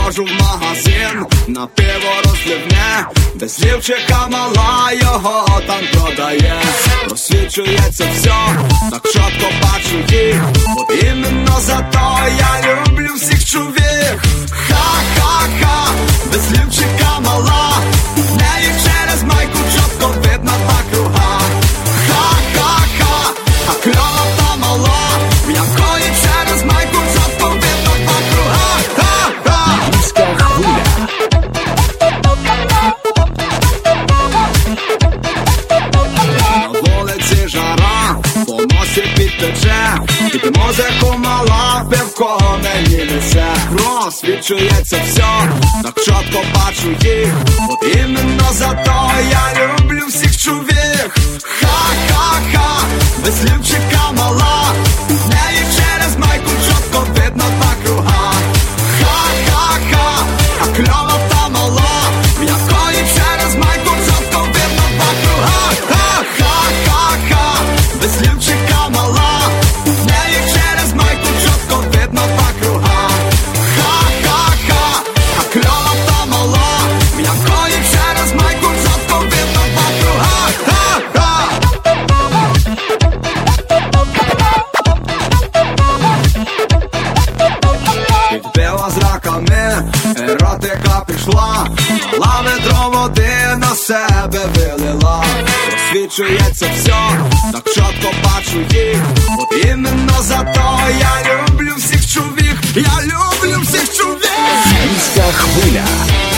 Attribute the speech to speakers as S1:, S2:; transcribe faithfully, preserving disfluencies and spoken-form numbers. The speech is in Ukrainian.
S1: Заходжу в магазин, на пиво розливне, без лівчика мала його там продає. Просвічується все, так чітко бачу їх, от іменно за то я люблю всіх чувіх. Ха-ха-ха, без лівчика мала, неї через майку чітко видно по кругах. Ха-ха-ха, а кльова та мала, в якої через майку чітко видно по кругах. Ха-ха!
S2: Львівська хвиля.
S1: На вулиці жара, по носі підтече, під музику мала, пивко мені несе. Просвічується все, так чітко бачу їх, от іменно за то я люблю всіх чувіх. Ха-ха-ха, без лівчика мала, неї через майку чітко видно по кругах. Ха-ха-ха, а кльова та мала, в якої через майку чітко видно по кругах. Ха-ха-ха, без лівчика мала, неї через майку чітко видно по кругах. Ха-ха-ха, а кльова та мала, в якої через майку чітко видно по кругах. Ха-ха! Підпила з раками, еротика пішла, мала ведро води на себе вилила. Розсвічується все, так чітко бачу їх, от іменно за то я люблю всіх чувіх. Я люблю всіх чувіх.
S2: Львівська хвиля.